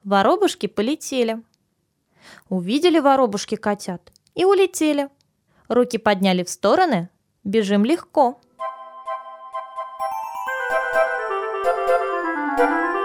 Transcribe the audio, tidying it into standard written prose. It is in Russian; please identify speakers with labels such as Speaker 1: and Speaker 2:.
Speaker 1: Воробушки полетели. Увидели воробушки котят и улетели. Руки подняли в стороны, бежим легко.